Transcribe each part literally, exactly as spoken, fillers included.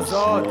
آزاد.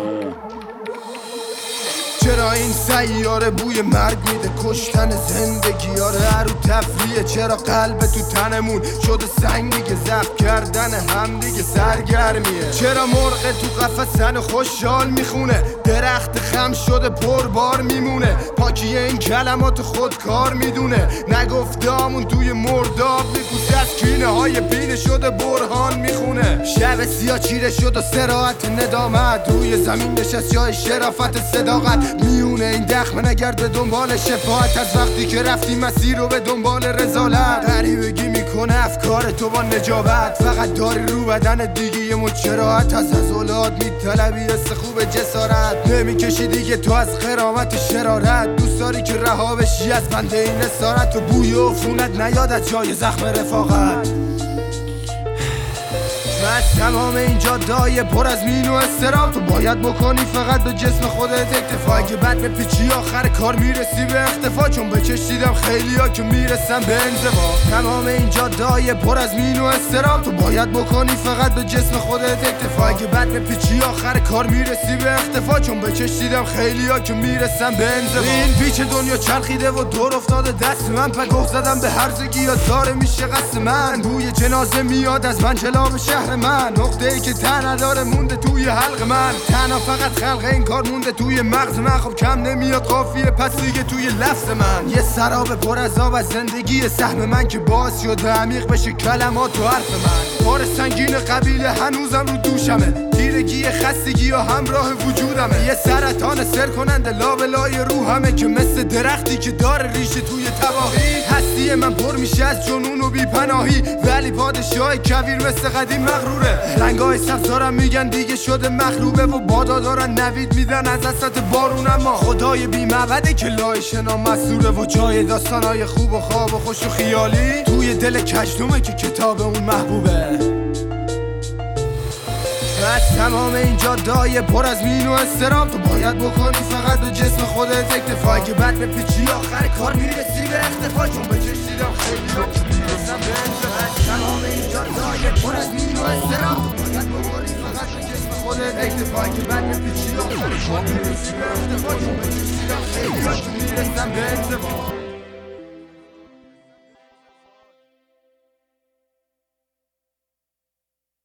چرا این سیاره بوی مرگ میده، کشتن زندگی ها رو تفریه؟ چرا قلب تو تنمون شده سنگ دیگه، ضبط کردن هم دیگه سرگرمیه؟ چرا مرغ تو قفسن خوشحال میخونه، درخت خم شده پربار میمونه؟ پاکی این کلمات خود کار میدونه، نگفتامون توی مرداب میپوسه، از کینه های بینه شده برهان میخونه. شب سیاه چیره شد و سراحت ندامت، روی زمین نشست جای شرافت صداقت. میونه این دخمه نگرد به دنبال شفاعت، از وقتی که رفتی مسیر رو به دنبال رسالت. غریبگی میکنه افکار تو با نجابت، فقط داری رو بدن دیگه یه مجراحت. از عضلات میطلبی حس خوب جسارت، نمیکشی دیگه تو از قرامت شرارت. دوست داری که رها بشی از بنده این اسارت، و بوی عفونت نیاد از جای زخم رفاقت. از تمام این جاده‌های پر از مین و استرام، تو باید بکنی فقط به جسم خودت اکتفا. اگه بعد به پیچی آخر کار میرسی به اختفا، چون بچش دیدم خیلی ها که میرسن به انزوا. تمام این جاده‌های پر از مین و استرام، تو باید بکنی فقط به جسم خودت اکتفا. اگه بعد به پیچی آخر کار میرسی به اختفا، چون بچش دیدم خیلی ها که میرسن به انزوا. این پیچ دنیا چرخیده و دور افتاده دست من، پگاه زدم به هرزگی ها داره میشه قصد من. بوی جنازه میاد از منجلاب شهر من، نقطه ای که تن نداره مونده توی حلق من. تنها فقط خلق این کار مونده توی مغز من، خب کم نمیاد قافیه پس دیگه توی لفظ من. یه سراب پر از آب از زندگی سهم من که باعث شده عمیق بشه کلمات و حرف من. بار سنگین قبیله هنوزم رو دوشمه، تیرگی خستگی و همراه وجودمه. یه سرطان سر کننده لابلای روحمه، که مثل درختی که داره ریشه توی تباهی. هستی من پر میشه از جنون و بیپناهی، ولی پادشاه کویر مثل قدیم مغروره. رنگای سبزارم میگن دیگه شده مخروبه، و بادا دارن نوید میدن از اصلت بارون. اما خدای بی معبده که لایش نامسوره، و جای داستانای خوب و خواب و خوش و خیالی توی دل کجدومه که کتاب اون محبوبه. از تمام این جاده‌های پر از مین و استرام، تو باید بکنی فقط به جسم خودت اکتفا. اگه بعد به پیچی آخر کار میرسی به اختفا، چون به چش دیدم خیلی ها که میرسم به انزوا. از تمام این جاده‌های پر از مین و استرام، تو باید بکنی فقط به جسم خودت اکتفا. اگه بعد به پیچی آخر کار میرسی به اختفا، چون به چش دیدم خیلی ها که میرسم به انزوا.